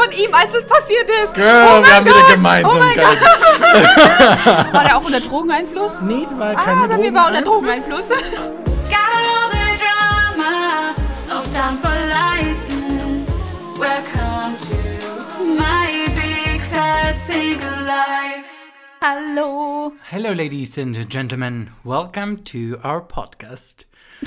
von ihm, als es passiert ist. Girl, wir haben wieder Gemeinsamkeit. War der auch unter Drogeneinfluss? Nee, war keine bei mir war unter Drogeneinfluss. Got all the drama, no time for lies. Welcome to my big fat single life. Hallo. Hello, ladies and gentlemen. Welcome to our podcast.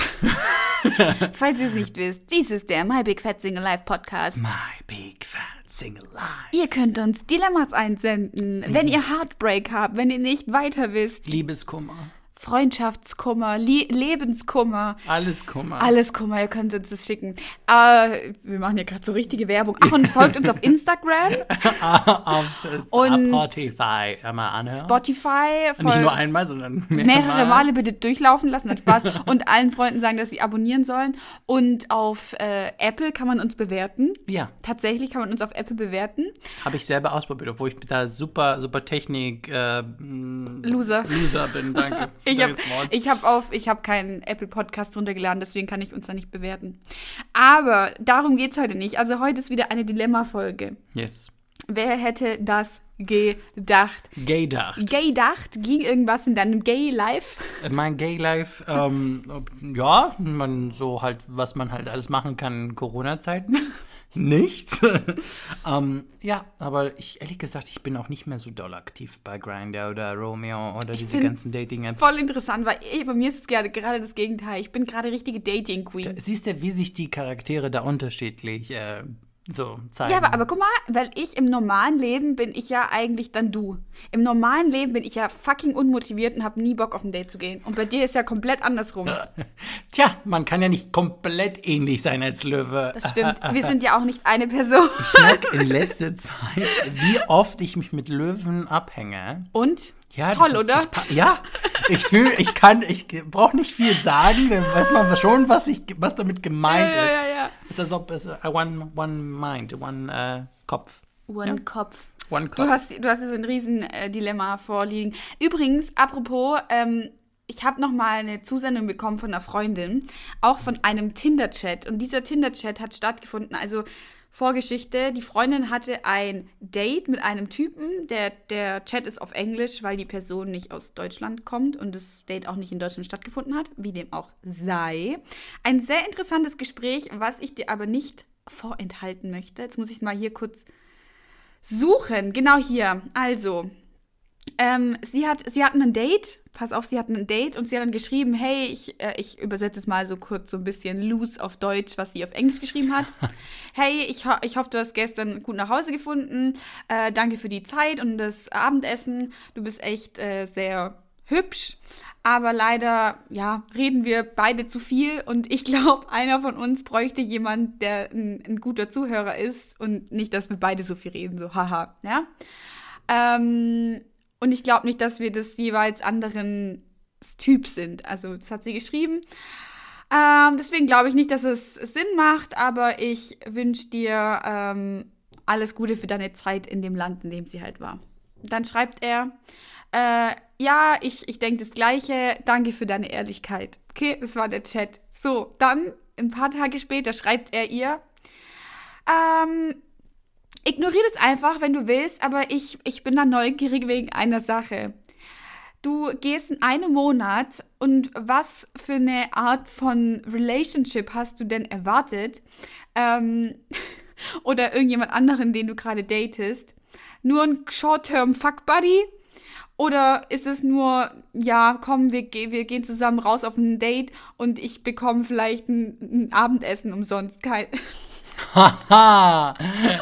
Falls ihr es nicht wisst, dies ist der My Big Fat Single Life Podcast. My Big Fat Single Life. Ihr könnt uns Dilemmas einsenden, wenn ihr Heartbreak habt, wenn ihr nicht weiter wisst. Liebeskummer. Freundschaftskummer, Lebenskummer. Alles Kummer. Alles Kummer, ihr könnt uns das schicken. Wir machen ja gerade so richtige Werbung. Ach, und folgt uns auf Instagram. Auf und Spotify einmal anhören. Spotify. Nicht nur einmal, sondern mehrere Male bitte durchlaufen lassen, hat Spaß. Und allen Freunden sagen, dass sie abonnieren sollen. Und auf Apple kann man uns bewerten. Ja. Tatsächlich kann man uns auf Apple bewerten. Habe ich selber ausprobiert, obwohl ich da super Technik Loser bin, danke. Ich habe keinen Apple Podcast runtergeladen, deswegen kann ich uns da nicht bewerten. Aber darum geht's heute nicht. Also heute ist wieder eine Dilemma-Folge. Yes. Wer hätte das gedacht? Gaydacht? Ging irgendwas in deinem Gay-Life? Mein Gay-Life, ja, was man halt alles machen kann in Corona-Zeiten. Nichts. Ja, aber ehrlich gesagt, ich bin auch nicht mehr so doll aktiv bei Grindr oder Romeo oder diese ganzen Dating-Apps. Voll interessant, weil bei mir ist es gerade das Gegenteil. Ich bin gerade richtige Dating-Queen. Siehst du, wie sich die Charaktere da unterschiedlich so zeigen. Ja, aber guck mal, weil im normalen Leben bin ich ja eigentlich dann du. Im normalen Leben bin ich ja fucking unmotiviert und habe nie Bock auf ein Date zu gehen. Und bei dir ist ja komplett andersrum. Tja, man kann ja nicht komplett ähnlich sein als Löwe. Das stimmt. Wir sind ja auch nicht eine Person. Ich merke in letzter Zeit, wie oft ich mich mit Löwen abhänge. Und? Ja, toll, oder? Ich brauche nicht viel sagen, dann weiß man schon, was damit gemeint ist. Ja. Es ist, als ob es one mind, one Kopf. One Kopf. One Kopf. Du hast hier so ein riesen Dilemma vorliegen. Übrigens, apropos, ich habe noch mal eine Zusendung bekommen von einer Freundin, auch von einem Tinder-Chat. Und dieser Tinder-Chat hat stattgefunden, also Vorgeschichte, die Freundin hatte ein Date mit einem Typen, der Chat ist auf Englisch, weil die Person nicht aus Deutschland kommt und das Date auch nicht in Deutschland stattgefunden hat, wie dem auch sei. Ein sehr interessantes Gespräch, was ich dir aber nicht vorenthalten möchte. Jetzt muss ich es mal hier kurz suchen. Genau hier. Also, sie hatten ein Date. Pass auf, sie hatten ein Date und sie hat dann geschrieben, hey, ich übersetze es mal so kurz so ein bisschen loose auf Deutsch, was sie auf Englisch geschrieben hat. Hey, ich hoffe, du hast gestern gut nach Hause gefunden. Danke für die Zeit und das Abendessen. Du bist echt sehr hübsch. Aber leider, ja, reden wir beide zu viel und ich glaube, einer von uns bräuchte jemand, der ein guter Zuhörer ist und nicht, dass wir beide so viel reden, so haha, ja. Und ich glaube nicht, dass wir des jeweils anderen Typ sind. Also das hat sie geschrieben. Deswegen glaube ich nicht, dass es Sinn macht, aber ich wünsche dir alles Gute für deine Zeit in dem Land, in dem sie halt war. Dann schreibt er, ja, ich denke das Gleiche, danke für deine Ehrlichkeit. Okay, das war der Chat. So, dann ein paar Tage später schreibt er ihr, ignoriere das einfach, wenn du willst, aber ich bin da neugierig wegen einer Sache. Du gehst in einem Monat und was für eine Art von Relationship hast du denn erwartet? Oder irgendjemand anderen, den du gerade datest? Nur ein Short-Term Fuck-Buddy? Oder ist es nur, ja, komm, wir gehen zusammen raus auf ein Date und ich bekomme vielleicht ein Abendessen umsonst? Haha!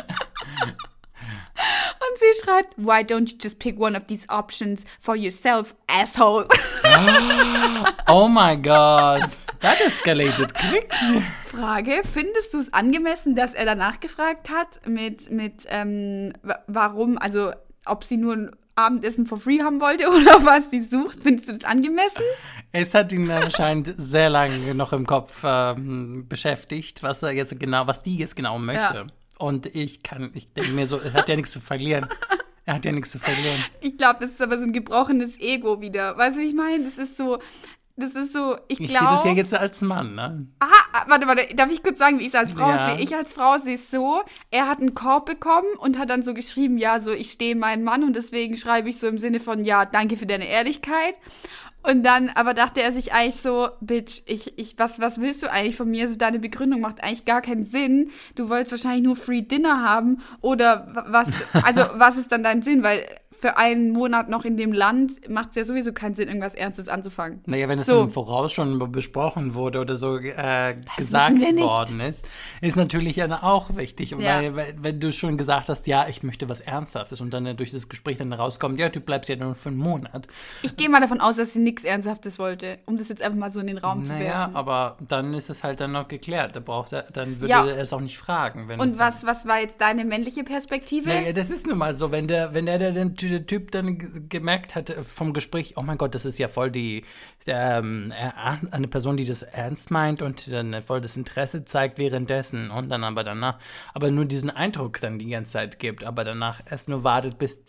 Und sie schreibt, why don't you just pick one of these options for yourself, asshole? Oh my God, that escalated quick. Frage, findest du es angemessen, dass er danach gefragt hat mit warum, also ob sie nur ein Abendessen for free haben wollte oder was sie sucht? Findest du das angemessen? Es hat ihn anscheinend sehr lange noch im Kopf beschäftigt, was die jetzt genau möchte. Ja. Und ich denke mir so, er hat ja nichts zu verlieren. Ich glaube, das ist aber so ein gebrochenes Ego wieder. Weißt du, wie ich meine? Das ist so, Das ist so, ich Ich sehe das ja glaube. jetzt als Mann, ne? Aha, warte, darf ich kurz sagen, wie ich es als Frau Ja. sehe? Ich als Frau sehe es so, er hat einen Korb bekommen und hat dann so geschrieben, ja, so, ich stehe meinen Mann und deswegen schreibe ich so im Sinne von, ja, danke für deine Ehrlichkeit. Und dann aber dachte er sich eigentlich so, Bitch, was willst du eigentlich von mir? So, deine Begründung macht eigentlich gar keinen Sinn. Du wolltest wahrscheinlich nur Free Dinner haben oder was ist dann dein Sinn? Weil für einen Monat noch in dem Land macht es ja sowieso keinen Sinn, irgendwas Ernstes anzufangen. Naja, wenn es So. im Voraus schon besprochen wurde oder so gesagt wissen wir nicht. worden ist natürlich ja auch wichtig. Ja. Weil, wenn du schon gesagt hast, ja, ich möchte was Ernsthaftes und dann durch das Gespräch dann rauskommt, ja, du bleibst ja nur für einen Monat. Ich gehe mal davon aus, dass sie nichts Ernsthaftes wollte, um das jetzt einfach mal so in den Raum zu Naja, werfen. aber dann ist es halt dann noch geklärt. Dann würde Ja. er es auch nicht fragen. Wenn Und es dann, was war jetzt deine männliche Perspektive? Naja, das ist nun mal so, wenn der Typ dann gemerkt hat vom Gespräch, oh mein Gott, das ist ja voll eine Person, die das ernst meint und dann voll das Interesse zeigt währenddessen und dann aber danach, aber nur diesen Eindruck dann die ganze Zeit gibt, aber danach erst nur wartet, bis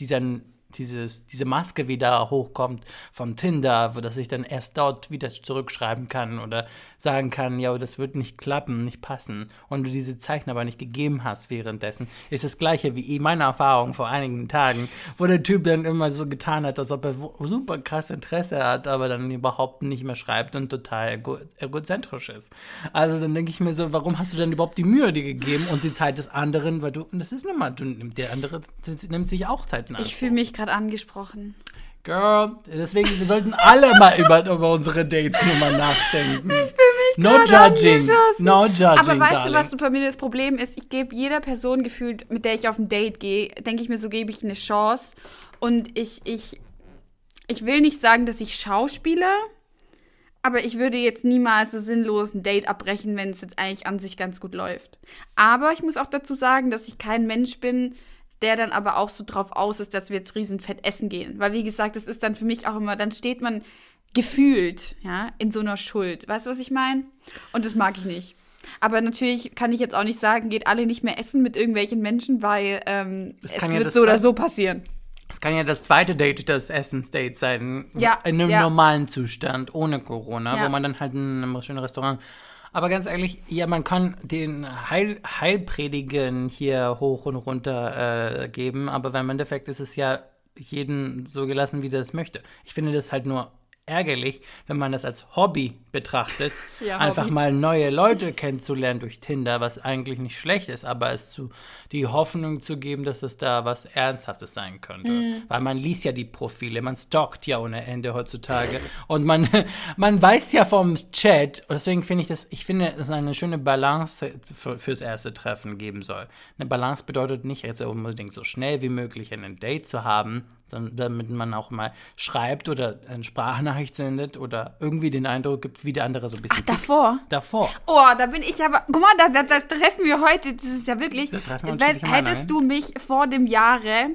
diese Maske wieder hochkommt von Tinder, wo dass ich dann erst dort wieder zurückschreiben kann oder sagen kann, ja, das wird nicht klappen, nicht passen und du diese Zeichen aber nicht gegeben hast währenddessen, ist das Gleiche wie meine Erfahrung vor einigen Tagen, wo der Typ dann immer so getan hat, als ob er super krass Interesse hat, aber dann überhaupt nicht mehr schreibt und total egozentrisch ist. Also dann denke ich mir so, warum hast du denn überhaupt die Mühe dir gegeben und die Zeit des anderen, weil und das ist nun mal, der andere nimmt sich auch Zeit in Anspruch. Ich fühle mich gerade angesprochen. Girl, deswegen, wir sollten alle mal über unsere Dates nur mal nachdenken. No gerade judging. angeschossen. No judging, Aber weißt darling. du, was bei mir das Problem ist? Ich gebe jeder Person gefühlt, mit der ich auf ein Date gehe, denke ich mir, so gebe ich eine Chance. Und ich will nicht sagen, dass ich schauspiele, aber ich würde jetzt niemals so sinnlos ein Date abbrechen, wenn es jetzt eigentlich an sich ganz gut läuft. Aber ich muss auch dazu sagen, dass ich kein Mensch bin, der dann aber auch so drauf aus ist, dass wir jetzt riesenfett essen gehen. Weil, wie gesagt, das ist dann für mich auch immer, dann steht man gefühlt, ja, in so einer Schuld. Weißt du, was ich meine? Und das mag ich nicht. Aber natürlich kann ich jetzt auch nicht sagen, geht alle nicht mehr essen mit irgendwelchen Menschen, weil es kann ja wird das so oder sein. so passieren. Es kann ja das zweite Date das Essensdate sein. Ja, In einem ja. normalen Zustand, ohne Corona, Ja. wo man dann halt in einem schönen Restaurant. Aber ganz ehrlich, ja, man kann den Heilpredigen hier hoch und runter geben, aber im Endeffekt ist es ja jeden so gelassen, wie der es möchte. Ich finde das halt nur ärgerlich, wenn man das als Hobby betrachtet, Ja, einfach Hobby. mal neue Leute kennenzulernen durch Tinder, was eigentlich nicht schlecht ist, aber die Hoffnung zu geben, dass es da was Ernsthaftes sein könnte. Weil man liest ja die Profile, man stalkt ja ohne Ende heutzutage und man weiß ja vom Chat, und deswegen finde ich dass es eine schöne Balance fürs erste Treffen geben soll. Eine Balance bedeutet nicht jetzt unbedingt so schnell wie möglich ein Date zu haben, damit man auch mal schreibt oder eine Sprachnachricht sendet oder irgendwie den Eindruck gibt, wie der andere so ein bisschen Ach, davor? tickt. Davor. Oh, da bin ich aber. Guck mal, das treffen wir heute. Das ist ja wirklich. Da treffen wir uns wirklich mal, Hättest du mich vor dem Jahre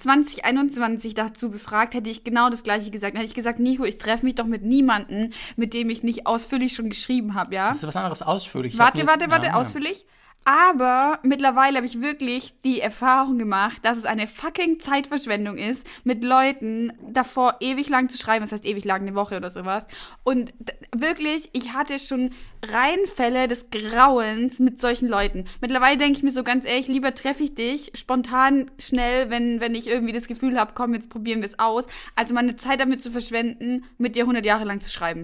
2021 dazu befragt, hätte ich genau das Gleiche gesagt. Dann hätte ich gesagt, Nico, ich treffe mich doch mit niemandem, mit dem ich nicht ausführlich schon geschrieben habe, ja? Das ist was anderes ausführlich. Ich Warte, hab jetzt- ja. ausführlich. Aber mittlerweile habe ich wirklich die Erfahrung gemacht, dass es eine fucking Zeitverschwendung ist, mit Leuten davor ewig lang zu schreiben, das heißt ewig lang, eine Woche oder sowas. Und wirklich, ich hatte schon Reihenfälle des Grauens mit solchen Leuten. Mittlerweile denke ich mir so ganz ehrlich, lieber treffe ich dich spontan, schnell, wenn ich irgendwie das Gefühl habe, komm, jetzt probieren wir es aus, als meine Zeit damit zu verschwenden, mit dir 100 Jahre lang zu schreiben.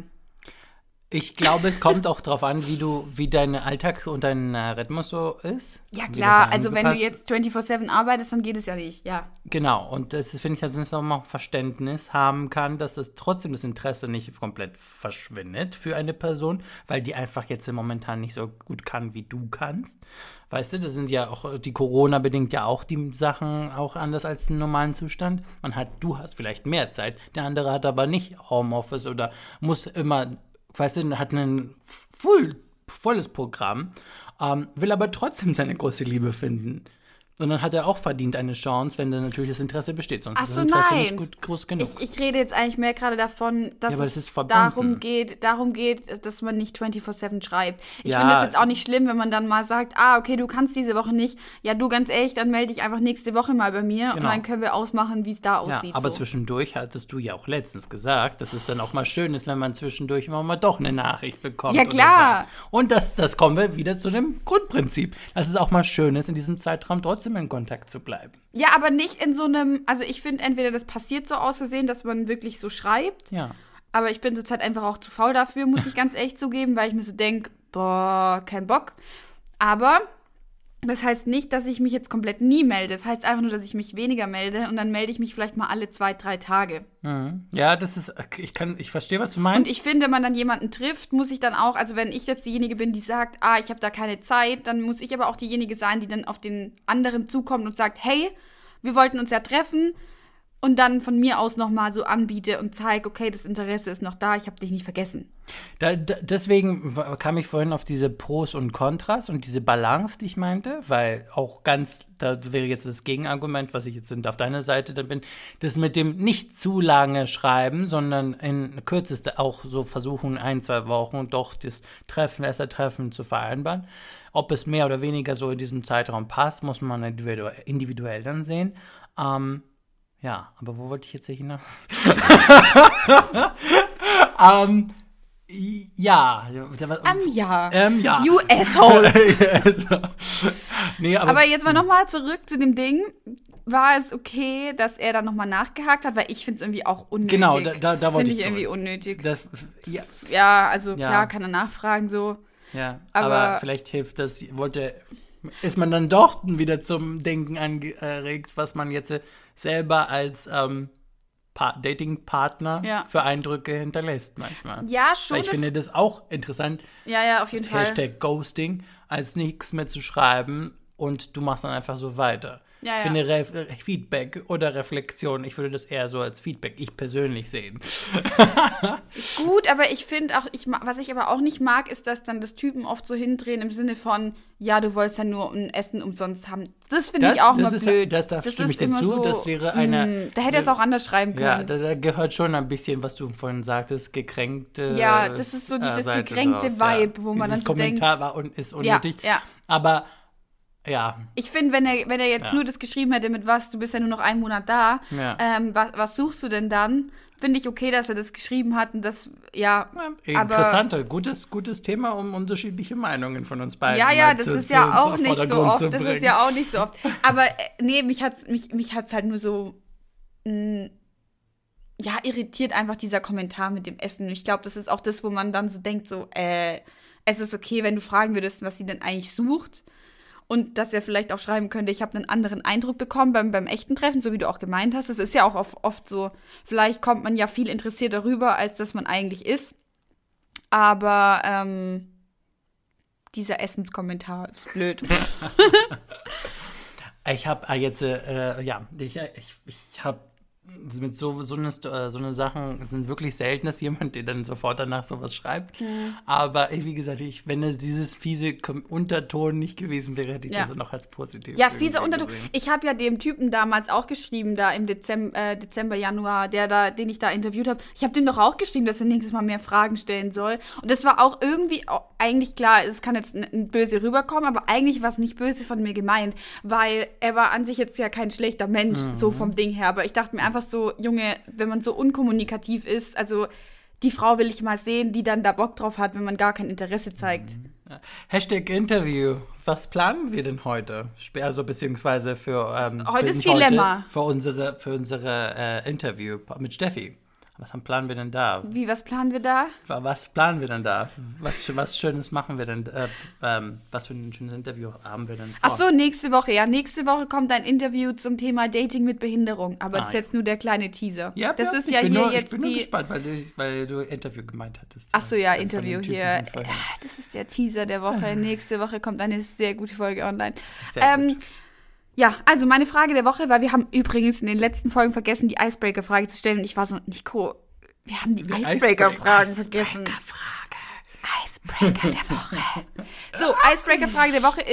Ich glaube, es kommt auch darauf an, wie dein Alltag und dein Rhythmus so ist. Ja Wie klar, das also wenn du angepasst- jetzt 24/7 arbeitest, dann geht es ja nicht, ja. Genau, und das finde ich, dass man auch Verständnis haben kann, dass es trotzdem das Interesse nicht komplett verschwindet für eine Person, weil die einfach jetzt momentan nicht so gut kann, wie du kannst. Weißt du, das sind ja auch, die Corona bedingt ja auch die Sachen auch anders als im normalen Zustand. Du hast vielleicht mehr Zeit, der andere hat aber nicht Homeoffice oder muss immer, weißt du, hat ein volles Programm, will aber trotzdem seine große Liebe finden. Sondern hat er auch verdient eine Chance, wenn dann natürlich das Interesse besteht. Sonst Ach ist so, das Interesse nein. nicht gut, groß genug. Ich rede jetzt eigentlich mehr gerade davon, dass aber es es ist verbunden. darum geht, dass man nicht 24/7 schreibt. Ich Ja. finde es jetzt auch nicht schlimm, wenn man dann mal sagt, okay, du kannst diese Woche nicht. Ja, du, ganz ehrlich, dann melde dich einfach nächste Woche mal bei mir und Genau. dann können wir ausmachen, wie es da Ja, aussieht. aber so. zwischendurch hattest du ja auch letztens gesagt, dass es dann auch mal schön ist, wenn man zwischendurch immer mal doch eine Nachricht bekommt. Ja, oder klar. so. Und das kommen wir wieder zu dem Grundprinzip, dass es auch mal schön ist, in diesem Zeitraum trotzdem in Kontakt zu bleiben. Ja, aber nicht in so einem, also ich finde entweder das passiert so aus Versehen, dass man wirklich so schreibt, Ja. aber ich bin zurzeit einfach auch zu faul dafür, muss ich ganz ehrlich zugeben, weil ich mir so denke, boah, kein Bock. Aber das heißt nicht, dass ich mich jetzt komplett nie melde. Das heißt einfach nur, dass ich mich weniger melde und dann melde ich mich vielleicht mal alle 2-3 Tage. Ja, das ist, ich verstehe, was du meinst. Und ich finde, wenn man dann jemanden trifft, muss ich dann auch, also wenn ich jetzt diejenige bin, die sagt, ich habe da keine Zeit, dann muss ich aber auch diejenige sein, die dann auf den anderen zukommt und sagt, hey, wir wollten uns ja treffen und dann von mir aus nochmal so anbiete und zeige, okay, das Interesse ist noch da, ich habe dich nicht vergessen. Deswegen kam ich vorhin auf diese Pros und Kontras und diese Balance, die ich meinte, weil auch da wäre jetzt das Gegenargument, was ich jetzt auf deiner Seite dann bin, das mit dem nicht zu lange Schreiben, sondern in kürzeste auch so versuchen, 1-2 Wochen doch das erste Treffen zu vereinbaren. Ob es mehr oder weniger so in diesem Zeitraum passt, muss man individuell dann sehen. Ja, aber wo wollte ich jetzt hier hinaus? Ja. Ja. You asshole. Also, nee, Aber jetzt mal nochmal zurück zu dem Ding. War es okay, dass er dann nochmal nachgehakt hat? Weil ich finde es irgendwie auch unnötig. Genau, da wollte ich irgendwie zurück. unnötig. Ja, Ja, also Ja. klar kann er nachfragen so. ja, Aber- aber vielleicht hilft das, ist man dann doch wieder zum Denken angeregt, was man jetzt selber als Dating-Partner Ja. für Eindrücke hinterlässt manchmal. Ja, schon. Weil ich finde das auch interessant, Ja, auf jeden das Fall. Hashtag Ghosting, als nichts mehr zu schreiben und du machst dann einfach so weiter. Ja, Ich ja. finde Feedback oder Reflexion, ich würde das eher so als Feedback, ich persönlich sehen. Gut, aber ich finde auch, was ich aber auch nicht mag, ist, dass dann das Typen oft so hindrehen im Sinne von, ja, du wolltest ja nur ein Essen umsonst haben. Das finde ich auch immer blöd. Da stimme ich ist immer dazu, so, das wäre eine... Da hätte er es auch anders schreiben Ja, können. da gehört schon ein bisschen, was du vorhin sagtest, gekränkte... Ja, das ist so dieses Seite gekränkte draus, Vibe, wo man Dieses dann so denkt- Kommentar war ist unnötig. Ja. Aber, ja, Ich finde, wenn er jetzt Ja. nur das geschrieben hätte mit was, du bist ja nur noch 1 Monat da, Ja. was suchst du denn dann? Finde ich okay, dass er das geschrieben hat und das, ja. interessanter, gutes Thema, um unterschiedliche Meinungen von uns beiden Ja, mal das zu- ist zu- ja auch auf nicht so Vordergrund oft. zu Das ist bringen. ja auch nicht so oft. Aber nee, mich hat's halt nur so irritiert einfach dieser Kommentar mit dem Essen. Ich glaube, das ist auch das, wo man dann so denkt, so, es ist okay, wenn du fragen würdest, was sie denn eigentlich sucht. Und dass er vielleicht auch schreiben könnte, ich habe einen anderen Eindruck bekommen beim echten Treffen, so wie du auch gemeint hast. Das ist ja auch oft so, vielleicht kommt man ja viel interessierter rüber, als dass man eigentlich ist. Aber dieser Essenskommentar ist blöd. Ich habe jetzt, ich habe mit so eine Sachen sind wirklich selten, dass jemand dir dann sofort danach sowas schreibt. Aber wie gesagt, wenn es dieses fiese Unterton nicht gewesen wäre, hätte ich Ja. das noch als positiv Ja, fieser irgendwie Unterton. gesehen. Ich habe ja dem Typen damals auch geschrieben, da im Dezember, Januar, den ich da interviewt habe. Ich habe dem doch auch geschrieben, dass er nächstes Mal mehr Fragen stellen soll. Und das war auch irgendwie eigentlich klar, es kann jetzt böse rüberkommen, aber eigentlich war es nicht böse von mir gemeint, weil er war an sich jetzt ja kein schlechter Mensch, so vom Ding her. Aber ich dachte mir einfach so, Junge, wenn man so unkommunikativ ist, also die Frau will ich mal sehen, die dann da Bock drauf hat, wenn man gar kein Interesse zeigt. Ja. Hashtag Interview. Was planen wir denn heute? Also beziehungsweise für Heute ist nicht Dilemma. für unsere Interview mit Steffi. Was planen wir denn da? Was planen wir da? Was planen wir denn da? Was Schönes machen wir denn? Was für ein schönes Interview haben wir denn vor? Ach so, nächste Woche. Ja, nächste Woche kommt ein Interview zum Thema Dating mit Behinderung. Aber das ist ja. jetzt nur der kleine Teaser. Ja, das ist ich ja bin hier nur, jetzt ich bin nur die. gespannt, weil du Interview gemeint hattest. Ach so, ja, Von Interview dem Typen hier. von vorhin. Das ist der Teaser der Woche. Nächste Woche kommt eine sehr gute Folge online. Sehr gut. Ja, also meine Frage der Woche, weil wir haben übrigens in den letzten Folgen vergessen, die Icebreaker-Frage zu stellen. Und ich war so, Nico, wir haben die Icebreaker-Fragen vergessen. Icebreaker der Woche. So, Icebreaker-Frage der Woche ist,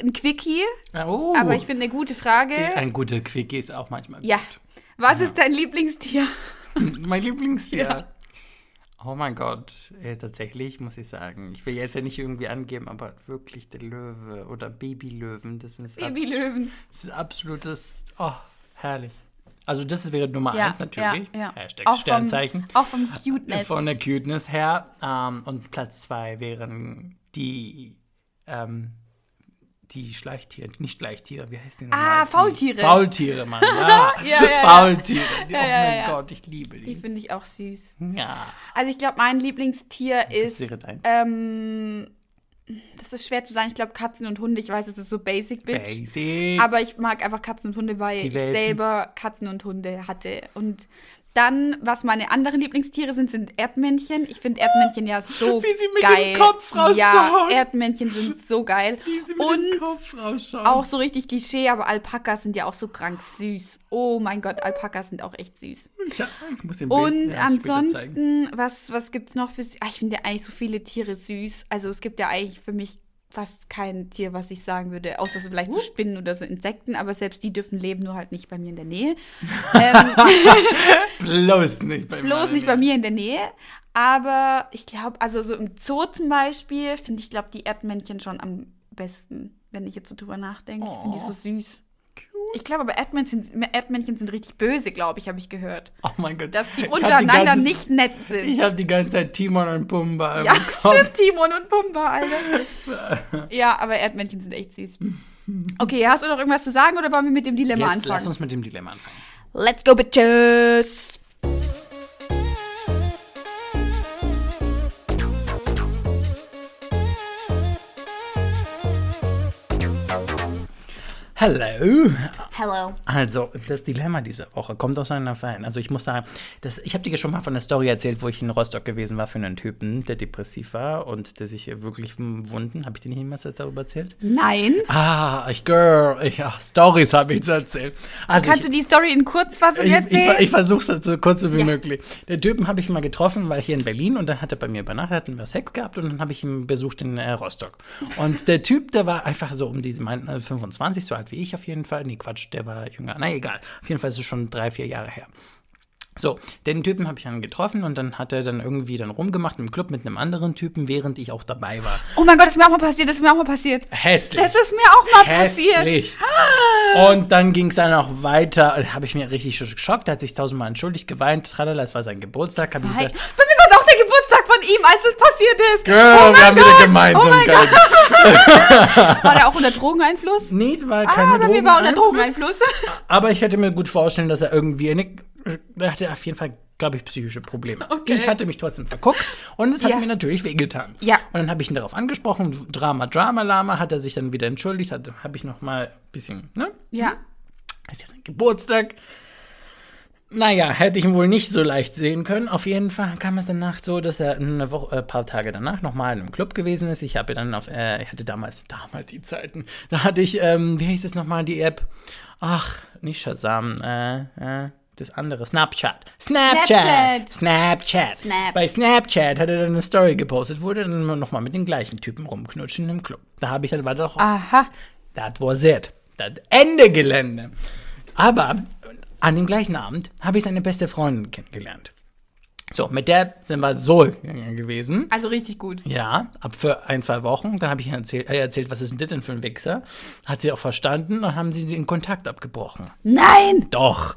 ein Quickie, Oh. aber ich finde eine gute Frage. Ein guter Quickie ist auch manchmal Ja. gut. Was ist dein Lieblingstier? Mein Lieblingstier. Ja. Oh mein Gott, tatsächlich muss ich sagen. Ich will jetzt ja nicht irgendwie angeben, aber wirklich der Löwe oder Babylöwen, das ist Babylöwen. Das ist absolutes, herrlich. Also das ist wieder Nummer Ja, 1 natürlich. ja. Hashtag Auch Sternzeichen. Auch vom Cuteness. Von der Cuteness her. Und Platz 2 wären die Schleichtiere, nicht Schleichtiere, wie heißt die nochmal? Faultiere. Faultiere, Mann, ja. Ja. Faultiere. Oh Ja, mein ja. Gott, ich liebe Die die. finde ich auch süß. Ja. Also ich glaube, mein Lieblingstier ist, wäre deins. das ist schwer zu sagen, ich glaube Katzen und Hunde, ich weiß, es ist so basic, bitch. Basic. Aber ich mag einfach Katzen und Hunde, weil Die ich Welpen. selber Katzen und Hunde hatte. Und dann, was meine anderen Lieblingstiere sind Erdmännchen. Ich finde Erdmännchen ja so Wie sie mit geil. dem Kopf rausschauen. Ja, Erdmännchen sind so geil. Wie sie mit und dem Kopf rausschauen. auch so richtig Klischee, aber Alpakas sind ja auch so krank süß. Oh mein Gott, Alpakas sind auch echt süß. Ja, ich muss den Und Bild, später zeigen. ansonsten, was gibt es noch für... ich finde ja eigentlich so viele Tiere süß. Also es gibt ja eigentlich für mich fast kein Tier, was ich sagen würde, außer so vielleicht so Spinnen oder so Insekten, aber selbst die dürfen leben, nur halt nicht bei mir in der Nähe. Bloß nicht bei mir. Bloß nicht bei mir in der Nähe. Aber ich glaube, also so im Zoo zum Beispiel, finde ich, glaube die Erdmännchen schon am besten, wenn ich jetzt so drüber nachdenke. Ich finde die so süß. Ich glaube aber, Erdmännchen sind richtig böse, glaube ich, habe ich gehört. Oh mein Gott. Dass die Ich hab untereinander ganze- nicht nett sind. Ich habe die ganze Zeit Timon und Pumba im Ja, Kopf. stimmt, Timon und Pumba, Alter. Ja, aber Erdmännchen sind echt süß. Okay, hast du noch irgendwas zu sagen oder wollen wir mit dem Dilemma Jetzt anfangen? lass uns mit dem Dilemma anfangen. Let's go, bitches! Hello. Hello. Also, das Dilemma dieser Woche kommt aus einer Fan. Also, ich muss sagen, ich habe dir schon mal von der Story erzählt, wo ich in Rostock gewesen war für einen Typen, der depressiv war und der sich wirklich wunden. Habe ich dir nicht jemals darüber erzählt? Nein. Stories habe ich zu erzählen. Also Kannst du die Story in Kurzfassung erzählen? Ich versuche es so kurz wie möglich. Der Typen habe ich mal getroffen, war hier in Berlin und dann hat er bei mir übernachtet, hatten wir Sex gehabt und dann habe ich ihn besucht in Rostock. Und der Typ, der war einfach so um diese 25, so alt wie ich auf jeden Fall. Nee, Quatsch, der war jünger. Na egal. Auf jeden Fall ist es schon 3-4 Jahre her. So, den Typen habe ich dann getroffen und dann hat er dann irgendwie dann rumgemacht im Club mit einem anderen Typen, während ich auch dabei war. Oh mein Gott, das ist mir auch mal passiert. Hässlich. Das ist mir auch mal passiert. Hässlich. Und dann ging es dann auch weiter. Habe ich mir richtig geschockt. Er hat sich 1000-mal entschuldigt, geweint. Tralala, es war sein Geburtstag. Habe ich Bei mir gesagt, war es auch der Geburtstag von ihm, als es passiert ist. Girl, wir haben wieder Gemeinsamkeit. War der auch unter Drogeneinfluss? Nee, war keine Bei mir war unter Drogeneinfluss. Drogeneinfluss. Aber ich hätte mir gut vorstellen, dass er irgendwie er hatte auf jeden Fall, glaube ich, psychische Probleme. Okay. Ich hatte mich trotzdem verguckt und es hat Ja. mir natürlich wehgetan. Ja. Und dann habe ich ihn darauf angesprochen, Lama, hat er sich dann wieder entschuldigt, habe ich noch mal ein bisschen, ne? Ja. Das ist ja sein Geburtstag. Naja, hätte ich ihn wohl nicht so leicht sehen können. Auf jeden Fall kam es danach so, dass er ein paar Tage danach nochmal in einem Club gewesen ist. Ich habe dann ich hatte damals die Zeiten, da hatte ich, wie hieß es nochmal, die App? Ach, nicht Shazam, das andere, Snapchat. Snap. Bei Snapchat hat er dann eine Story gepostet, wurde dann nochmal mit den gleichen Typen rumknutschen im Club. Da habe ich dann, war doch, Aha. that was it. Das Ende Gelände. Aber an dem gleichen Abend habe ich seine beste Freundin kennengelernt. So, mit der sind wir so gewesen. Also richtig gut. Ja, ab für 1-2 Wochen. Dann habe ich ihr erzählt, was ist denn für ein Wichser? Hat sie auch verstanden und haben sie den Kontakt abgebrochen. Nein! Doch.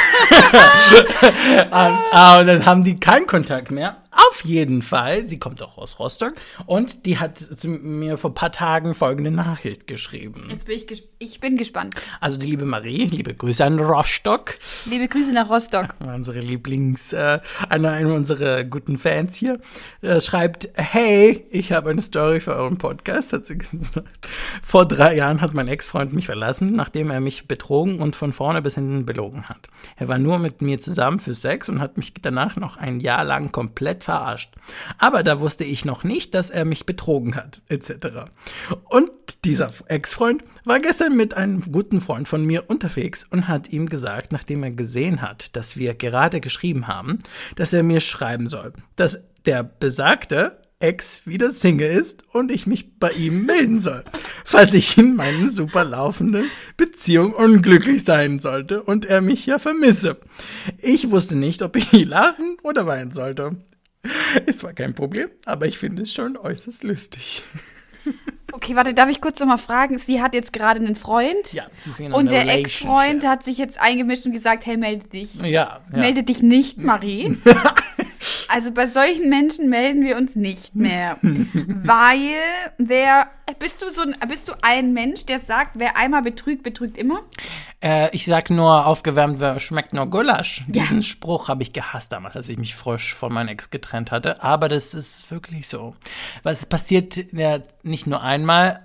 Und dann haben die keinen Kontakt mehr. Auf jeden Fall. Sie kommt auch aus Rostock. Und die hat mir vor ein paar Tagen folgende Nachricht geschrieben. Jetzt bin ich bin gespannt. Also die liebe Marie, liebe Grüße an Rostock. Liebe Grüße nach Rostock. Unsere einer unserer guten Fans hier, schreibt, hey, ich habe eine Story für euren Podcast, hat sie gesagt. Vor 3 Jahren hat mein Ex-Freund mich verlassen, nachdem er mich betrogen und von vorne bis hinten belogen hat. Er war nur mit mir zusammen für Sex und hat mich danach noch ein Jahr lang komplett verarscht. Aber da wusste ich noch nicht, dass er mich betrogen hat, etc. Und dieser Ex-Freund war gestern mit einem guten Freund von mir unterwegs und hat ihm gesagt, nachdem er gesehen hat, dass wir gerade geschrieben haben, dass er mir schreiben soll, dass der Besagte Ex wieder Single ist und ich mich bei ihm melden soll, falls ich in meiner super laufenden Beziehung unglücklich sein sollte und er mich ja vermisse. Ich wusste nicht, ob ich lachen oder weinen sollte. Es war kein Problem, aber ich finde es schon äußerst lustig. Okay, warte, darf ich kurz noch mal fragen? Sie hat jetzt gerade einen Freund. Ja, sie sind in Und einer der Ex-Freund hat sich jetzt eingemischt und gesagt, hey, melde dich. Ja. Melde dich nicht, Marie. Also bei solchen Menschen melden wir uns nicht mehr. Weil bist du ein Mensch, der sagt, wer einmal betrügt, betrügt immer? Ich sag nur, aufgewärmt schmeckt nur Gulasch. Ja. Diesen Spruch habe ich gehasst damals, als ich mich frisch von meinem Ex getrennt hatte. Aber das ist wirklich so. Weil es passiert ja nicht nur einmal.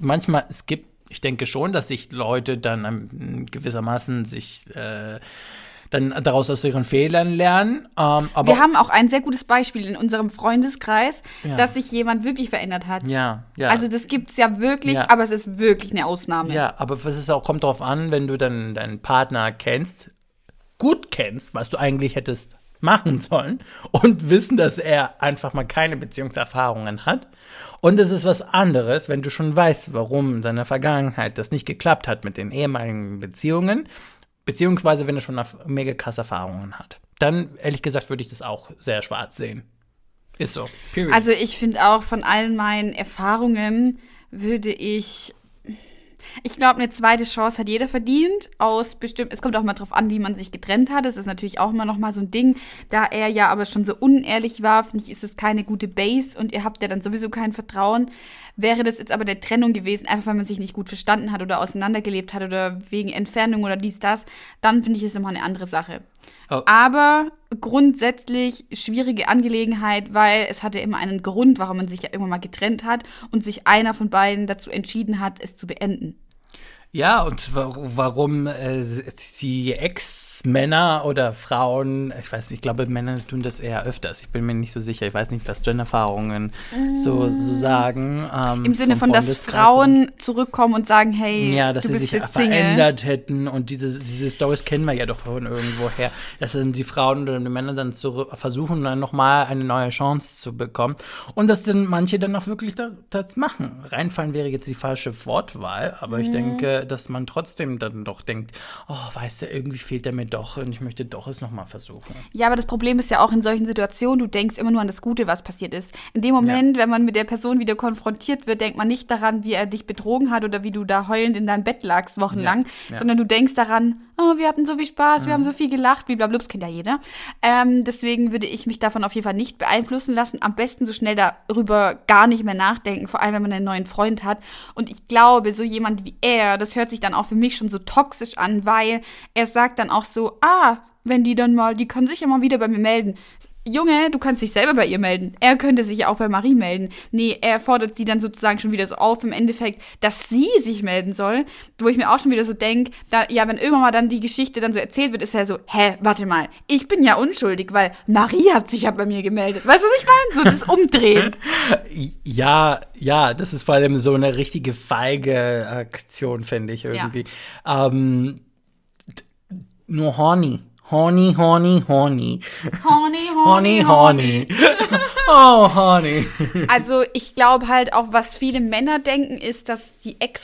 Ich denke schon, dass sich Leute dann gewissermaßen sich dann daraus aus ihren Fehlern lernen. Aber Wir haben auch ein sehr gutes Beispiel in unserem Freundeskreis, Ja. dass sich jemand wirklich verändert hat. ja. Also das gibt's ja wirklich, Ja. aber es ist wirklich eine Ausnahme. Ja, aber kommt darauf an, wenn du dann deinen Partner gut kennst, was du eigentlich hättest machen sollen und wissen, dass er einfach mal keine Beziehungserfahrungen hat. Und es ist was anderes, wenn du schon weißt, warum in seiner Vergangenheit das nicht geklappt hat mit den ehemaligen Beziehungen, beziehungsweise wenn er schon mega krasse Erfahrungen hat. Dann, ehrlich gesagt, würde ich das auch sehr schwarz sehen. Ist so. Period. Also ich finde auch, von allen meinen Erfahrungen würde ich glaube, eine zweite Chance hat jeder verdient. Es kommt auch mal drauf an, wie man sich getrennt hat. Das ist natürlich auch immer noch mal so ein Ding. Da er ja aber schon so unehrlich war, finde ich, ist es keine gute Base und ihr habt ja dann sowieso kein Vertrauen. Wäre das jetzt aber der Trennung gewesen, einfach weil man sich nicht gut verstanden hat oder auseinandergelebt hat oder wegen Entfernung oder dies, das, dann finde ich es immer eine andere Sache. Oh. Aber grundsätzlich schwierige Angelegenheit, weil es hatte immer einen Grund, warum man sich ja irgendwann mal getrennt hat und sich einer von beiden dazu entschieden hat, es zu beenden. Ja, und warum die Ex-Männer oder Frauen, ich weiß nicht, ich glaube, Männer tun das eher öfters. Ich bin mir nicht so sicher. Ich weiß nicht, was deine Erfahrungen so sagen. Im Sinne von, dass Frauen zurückkommen und sagen, hey, ja, dass du sie bist sich jetzt Single. verändert hätten. Und diese Stories kennen wir ja doch von irgendwoher. Dass dann die Frauen oder die Männer dann versuchen, dann nochmal eine neue Chance zu bekommen. Und dass dann manche dann auch wirklich das machen. Reinfallen wäre jetzt die falsche Wortwahl, aber ich denke, dass man trotzdem dann doch denkt, oh, weißt du, irgendwie fehlt er mir doch und ich möchte doch es nochmal versuchen. Ja, aber das Problem ist ja auch in solchen Situationen, du denkst immer nur an das Gute, was passiert ist. In dem Moment, wenn man mit der Person wieder konfrontiert wird, denkt man nicht daran, wie er dich betrogen hat oder wie du da heulend in deinem Bett lagst wochenlang, sondern du denkst daran, oh, wir hatten so viel Spaß, wir haben so viel gelacht, blablabla, das kennt ja jeder. Deswegen würde ich mich davon auf jeden Fall nicht beeinflussen lassen. Am besten so schnell darüber gar nicht mehr nachdenken, vor allem, wenn man einen neuen Freund hat. Und ich glaube, so jemand wie er, das hört sich dann auch für mich schon so toxisch an, weil er sagt dann auch so, wenn die kann sich ja mal wieder bei mir melden. Junge, du kannst dich selber bei ihr melden. Er könnte sich ja auch bei Marie melden. Nee, er fordert sie dann sozusagen schon wieder so auf, im Endeffekt, dass sie sich melden soll. Wo ich mir auch schon wieder so denke, wenn irgendwann mal dann die Geschichte dann so erzählt wird, ist ja so, warte mal, ich bin ja unschuldig, weil Marie hat sich ja bei mir gemeldet. Weißt du, was ich meine? So das Umdrehen. Ja, das ist vor allem so eine richtige feige Aktion, finde ich irgendwie. Nur horny. Horny. Horny. Oh, horny. Also ich glaube halt auch, was viele Männer denken, ist, dass die Ex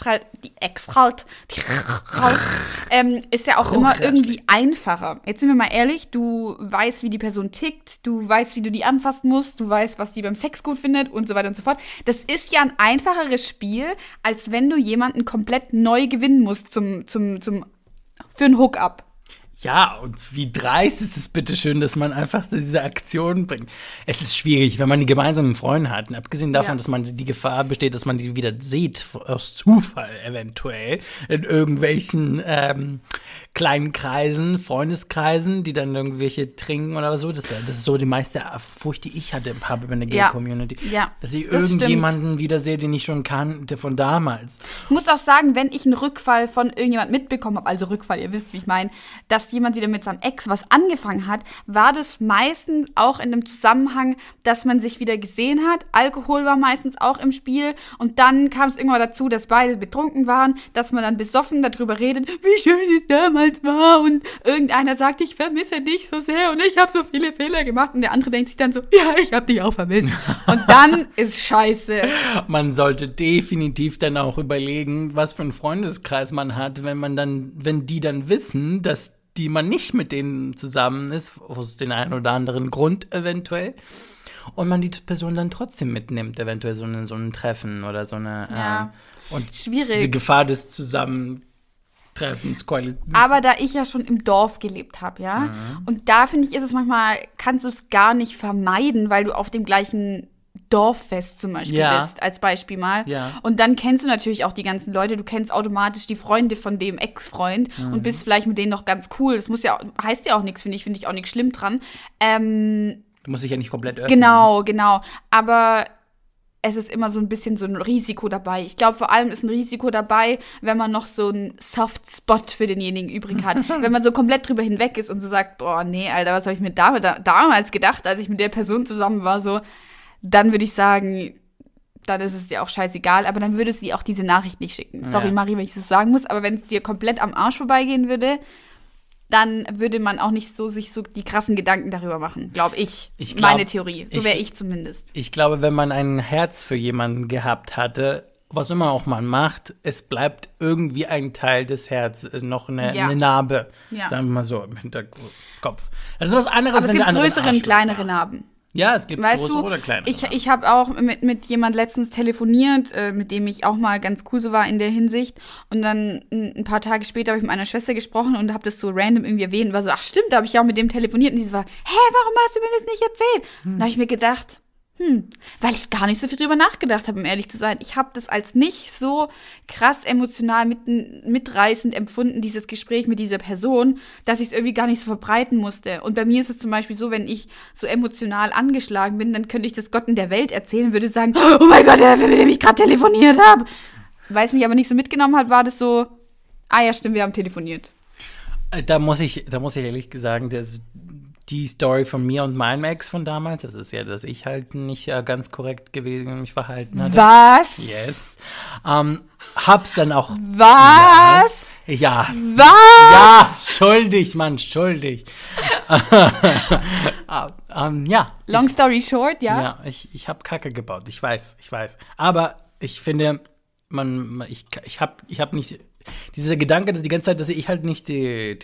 ist ja auch immer irgendwie einfacher. Jetzt sind wir mal ehrlich, du weißt, wie die Person tickt, du weißt, wie du die anfassen musst, du weißt, was die beim Sex gut findet und so weiter und so fort. Das ist ja ein einfacheres Spiel, als wenn du jemanden komplett neu gewinnen musst für einen Hook-up. Ja, und wie dreist ist es bitteschön, dass man einfach diese Aktion bringt. Es ist schwierig, wenn man die gemeinsamen Freunde hat. Und abgesehen davon, dass man die Gefahr besteht, dass man die wieder sieht, aus Zufall eventuell, in irgendwelchen kleinen Kreisen, Freundeskreisen, die dann irgendwelche trinken oder so. Das ist so die meiste Furcht, die ich habe in der Gay-Community. Ja, dass ich irgendjemanden wieder sehe, den ich schon kannte von damals. Ich muss auch sagen, wenn ich einen Rückfall von irgendjemand mitbekommen habe, also Rückfall, ihr wisst, wie ich meine, dass dass jemand wieder mit seinem Ex was angefangen hat, war das meistens auch in dem Zusammenhang, dass man sich wieder gesehen hat. Alkohol war meistens auch im Spiel und dann kam es irgendwann dazu, dass beide betrunken waren, dass man dann besoffen darüber redet, wie schön es damals war und irgendeiner sagt, ich vermisse dich so sehr und ich habe so viele Fehler gemacht und der andere denkt sich dann so, ja, ich habe dich auch vermisst. Und dann ist scheiße. Man sollte definitiv dann auch überlegen, was für einen Freundeskreis man hat, wenn die dann wissen, dass man nicht mit denen zusammen ist, aus den einen oder anderen Grund eventuell, und man die Person dann trotzdem mitnimmt, eventuell so ein Treffen oder so eine und schwierig. Diese Gefahr des Zusammentreffens. Aber da ich ja schon im Dorf gelebt habe, ja, und da finde ich, ist es manchmal, kannst du es gar nicht vermeiden, weil du auf dem gleichen Dorffest zum Beispiel bist, als Beispiel mal. Ja. Und dann kennst du natürlich auch die ganzen Leute, du kennst automatisch die Freunde von dem Ex-Freund und bist vielleicht mit denen noch ganz cool. Das heißt ja auch nichts, finde ich auch nichts schlimm dran. Du musst dich ja nicht komplett öffnen. Genau. Aber es ist immer so ein bisschen so ein Risiko dabei. Ich glaube, vor allem ist ein Risiko dabei, wenn man noch so einen Soft-Spot für denjenigen übrig hat. Wenn man so komplett drüber hinweg ist und so sagt, boah, nee, Alter, was habe ich mir damals gedacht, als ich mit der Person zusammen war, so, dann würde ich sagen, dann ist es dir auch scheißegal, aber dann würde sie auch diese Nachricht nicht schicken. Sorry, Marie, wenn ich das sagen muss, aber wenn es dir komplett am Arsch vorbeigehen würde, dann würde man auch nicht sich so die krassen Gedanken darüber machen, glaube ich. Meine Theorie. So wäre ich zumindest. Ich glaube, wenn man ein Herz für jemanden gehabt hatte, was immer auch man macht, es bleibt irgendwie ein Teil des Herzens, noch eine Narbe, sagen wir mal so, im Hinterkopf. Das ist was anderes, aber es gibt größere und kleinere Narben. Ja, es gibt große oder kleine. Ich habe auch mit jemand letztens telefoniert, mit dem ich auch mal ganz cool so war in der Hinsicht. Und dann ein paar Tage später habe ich mit meiner Schwester gesprochen und habe das so random irgendwie erwähnt. Und war so, ach stimmt, da habe ich auch mit dem telefoniert. Und die so war, warum hast du mir das nicht erzählt? Und da habe ich mir gedacht, weil ich gar nicht so viel drüber nachgedacht habe, um ehrlich zu sein. Ich habe das als nicht so krass emotional mitreißend empfunden, dieses Gespräch mit dieser Person, dass ich es irgendwie gar nicht so verbreiten musste. Und bei mir ist es zum Beispiel so, wenn ich so emotional angeschlagen bin, dann könnte ich das Gott in der Welt erzählen, würde sagen, oh mein Gott, der, mit dem ich gerade telefoniert habe. Weil es mich aber nicht so mitgenommen hat, war das so, ja stimmt, wir haben telefoniert. Da muss ich ehrlich sagen, die Story von mir und meinem Ex von damals, das ist ja, dass ich halt nicht ganz korrekt gewesen und mich verhalten hatte. Was? Yes. Hab's dann auch. Was? Yes. Ja. Was? Ja, schuldig, Mann, schuldig. Ja. Long story short, ja? Ja, ich habe Kacke gebaut, ich weiß. Aber ich finde, ich hab nicht dieser Gedanke, dass die ganze Zeit, dass ich halt nicht die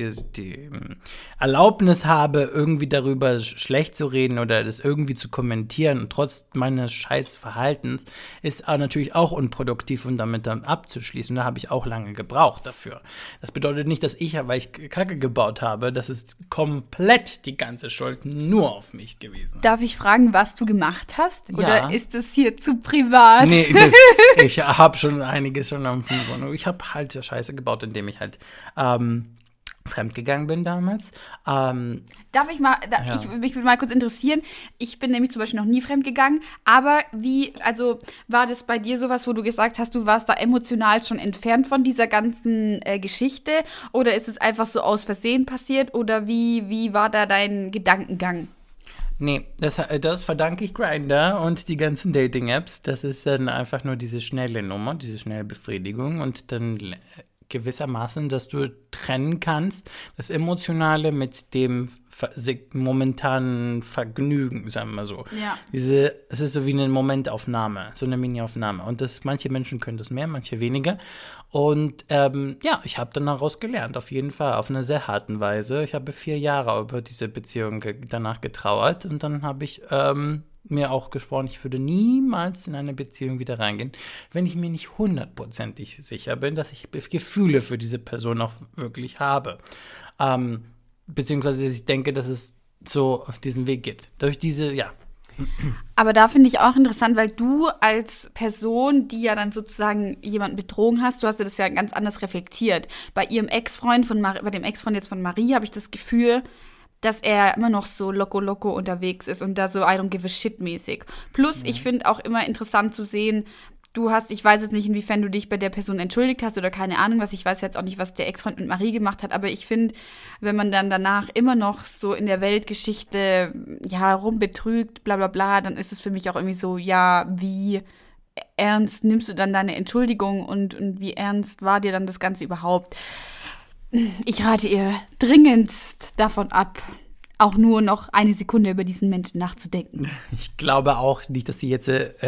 Erlaubnis habe, irgendwie darüber schlecht zu reden oder das irgendwie zu kommentieren und trotz meines scheiß Verhaltens, ist natürlich auch unproduktiv und damit dann abzuschließen. Da habe ich auch lange gebraucht dafür. Das bedeutet nicht, dass weil ich Kacke gebaut habe, das ist komplett die ganze Schuld nur auf mich gewesen. Darf ich fragen, was du gemacht hast? Oder ist das hier zu privat? Nee, ich habe schon einiges schon am Anfang. Ich habe halt Scheiße gebaut, indem ich halt fremdgegangen bin damals. Darf ich mal, mich würde mal kurz interessieren, ich bin nämlich zum Beispiel noch nie fremdgegangen, aber war das bei dir sowas, wo du gesagt hast, du warst da emotional schon entfernt von dieser ganzen Geschichte, oder ist es einfach so aus Versehen passiert, oder wie war da dein Gedankengang? Nee, das verdanke ich Grindr und die ganzen Dating-Apps. Das ist dann einfach nur diese schnelle Nummer, diese schnelle Befriedigung und dann gewissermaßen, dass du trennen kannst, das Emotionale mit dem momentanen Vergnügen, sagen wir mal so. Ja. Es ist so wie eine Momentaufnahme, so eine Mini-Aufnahme. Und manche Menschen können das mehr, manche weniger. Und ich habe dann daraus gelernt, auf jeden Fall, auf eine sehr harten Weise. Ich habe 4 Jahre über diese Beziehung danach getrauert und dann habe ich mir auch geschworen, ich würde niemals in eine Beziehung wieder reingehen, wenn ich mir nicht 100%ig sicher bin, dass ich Gefühle für diese Person auch wirklich habe. Beziehungsweise ich denke, dass es so auf diesen Weg geht. Durch diese, Aber da finde ich auch interessant, weil du als Person, die ja dann sozusagen jemanden betrogen hast, du hast ja das ja ganz anders reflektiert. Bei ihrem Ex-Freund bei dem Ex-Freund jetzt von Marie habe ich das Gefühl, dass er immer noch so loco unterwegs ist und da so I don't give a shit mäßig. Plus, ich finde auch immer interessant zu sehen, ich weiß jetzt nicht, inwiefern du dich bei der Person entschuldigt hast oder keine Ahnung was. Ich weiß jetzt auch nicht, was der Ex-Freund mit Marie gemacht hat, aber ich finde, wenn man dann danach immer noch so in der Weltgeschichte, ja, rumbetrügt, bla bla bla, dann ist es für mich auch irgendwie so, ja, wie ernst nimmst du dann deine Entschuldigung und wie ernst war dir dann das Ganze überhaupt? Ich rate ihr dringendst davon ab, auch nur noch eine Sekunde über diesen Menschen nachzudenken. Ich glaube auch nicht, dass sie jetzt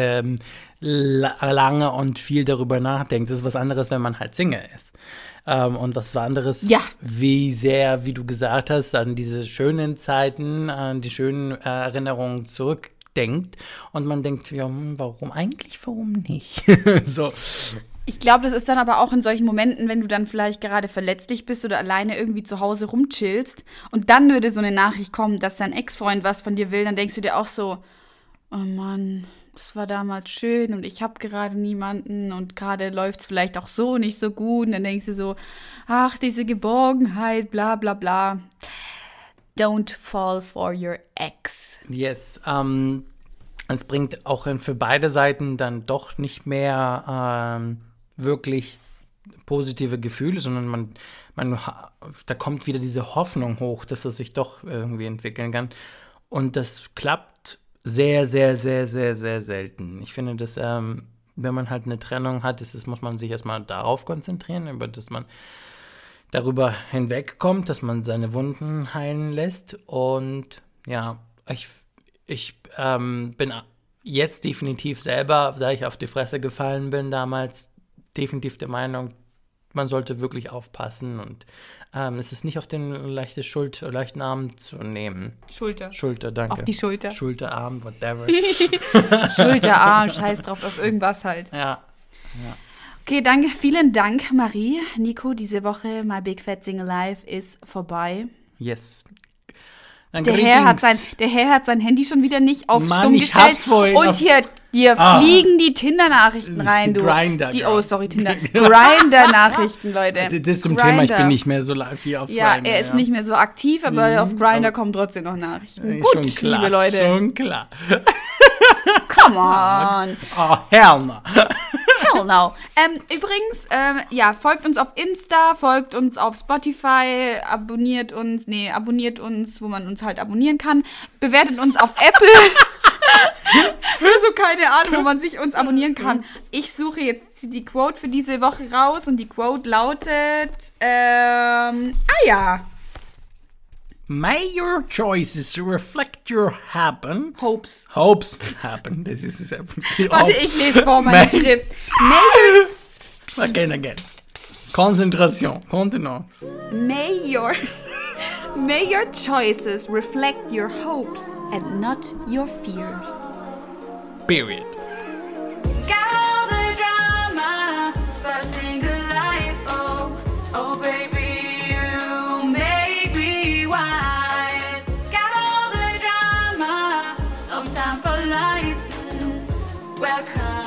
lange und viel darüber nachdenkt. Das ist was anderes, wenn man halt Single ist. Und was anderes, Ja. wie sehr, wie du gesagt hast, an diese schönen Zeiten, an die schönen Erinnerungen zurückdenkt. Und man denkt, ja, warum nicht? So. Ich glaube, das ist dann aber auch in solchen Momenten, wenn du dann vielleicht gerade verletzlich bist oder alleine irgendwie zu Hause rumchillst und dann würde so eine Nachricht kommen, dass dein Ex-Freund was von dir will, dann denkst du dir auch so, oh Mann, das war damals schön und ich habe gerade niemanden und gerade läuft es vielleicht auch so nicht so gut und dann denkst du so, ach, diese Geborgenheit, bla bla bla. Don't fall for your ex. Yes, es bringt auch für beide Seiten dann doch nicht mehr wirklich positive Gefühle, sondern da kommt wieder diese Hoffnung hoch, dass es sich doch irgendwie entwickeln kann. Und das klappt sehr, sehr, sehr, sehr, sehr selten. Ich finde, dass wenn man halt eine Trennung hat, muss man sich erstmal darauf konzentrieren, über das man darüber hinwegkommt, dass man seine Wunden heilen lässt. Und ja, ich bin jetzt definitiv selber, da ich auf die Fresse gefallen bin damals, definitiv der Meinung, man sollte wirklich aufpassen und es ist nicht auf den leichten Arm zu nehmen. Schulter, danke. Auf die Schulter. Schulterarm, whatever. Schulterarm, scheiß drauf, auf irgendwas halt. Ja. Okay, danke, vielen Dank, Marie. Nico, diese Woche My Big Fat Single Life ist vorbei. Yes. Der Herr hat sein Handy schon wieder nicht auf Mann, stumm ich gestellt. hab's vorhin Und auf- dir fliegen die Tinder-Nachrichten rein, du. Grindr, Tinder. Grindr-Nachrichten, Leute. Das ist zum Thema, ich bin nicht mehr so live wie auf Ja, Grindr, er ist nicht mehr so aktiv, aber auf Grindr aber- kommen trotzdem noch Nachrichten. Schon Gut, klar, liebe Leute. Schon klar. Come on. Oh, hell no. Hell no. Übrigens, folgt uns auf Insta, folgt uns auf Spotify, abonniert uns, wo man uns halt abonnieren kann. Bewertet uns auf Apple. So keine Ahnung, wo man uns abonnieren kann. Ich suche jetzt die Quote für diese Woche raus und die Quote lautet, May your choices reflect your Hopes. hopes happen. Das ist es. Warte, ich lese vor meine Schrift. Again. Konzentration. Kontenance. May your choices reflect your hopes and not your fears. Period. Got all the drama, but single life, oh baby, you make me wise. Got all the drama, no time for lies. Welcome